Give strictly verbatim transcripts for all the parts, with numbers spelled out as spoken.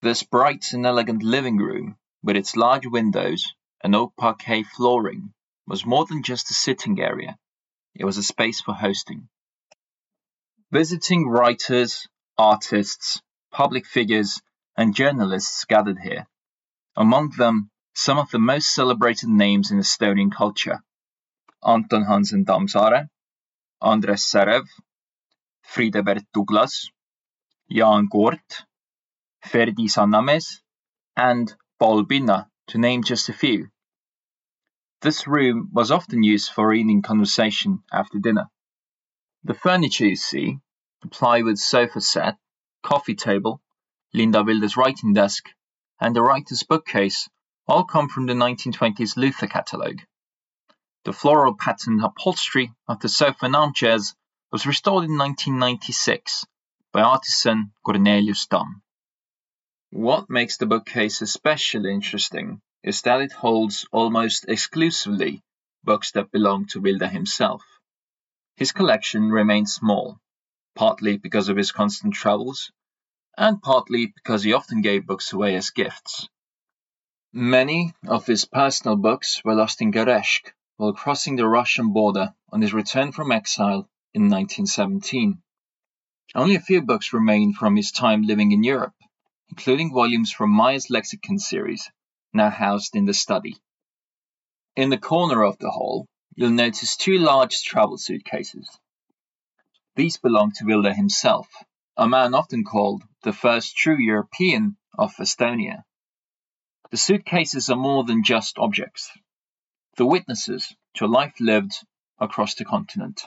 This bright and elegant living room, with its large windows and oak parquet flooring, was more than just a sitting area. It was a space for hosting. Visiting writers, artists, public figures, and journalists gathered here. Among them, some of the most celebrated names in Estonian culture: Anton Hansen Tammsaare, Andres Särev, Friedebert Douglas, Jaan Koort, Ferdi Sannamees, and Paul Pinna, to name just a few. This room was often used for evening conversation after dinner. The furniture you see, the plywood sofa set, coffee table, Linda Wilde's writing desk, and the writer's bookcase all come from the nineteen twenties Luther catalogue. The floral patterned upholstery of the sofa and armchairs was restored in nineteen ninety-six by artisan Cornelius Damm. What makes the bookcase especially interesting is that it holds almost exclusively books that belong to Wilde himself. His collection remains small, partly because of his constant travels, and partly because he often gave books away as gifts. Many of his personal books were lost in Gereshk while crossing the Russian border on his return from exile in nineteen seventeen. Only a few books remain from his time living in Europe, including volumes from Meyer's Lexicon series, now housed in the study. In the corner of the hall, you'll notice two large travel suitcases. These belong to Wilde himself, a man often called the first true European of Estonia. The suitcases are more than just objects. They're witnesses to a life lived across the continent.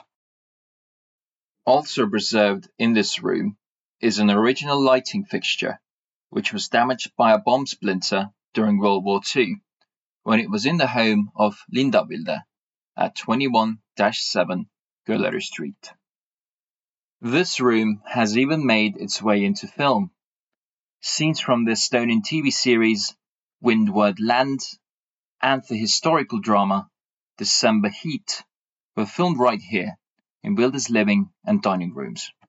Also preserved in this room is an original lighting fixture, which was damaged by a bomb splinter during World War Two, when it was in the home of Linda Wilde at twenty-one dash seven Gullery Street. This room has even made its way into film. Scenes from the Estonian T V series Windward Land and the historical drama December Heat were filmed right here in Wilde's living and dining rooms.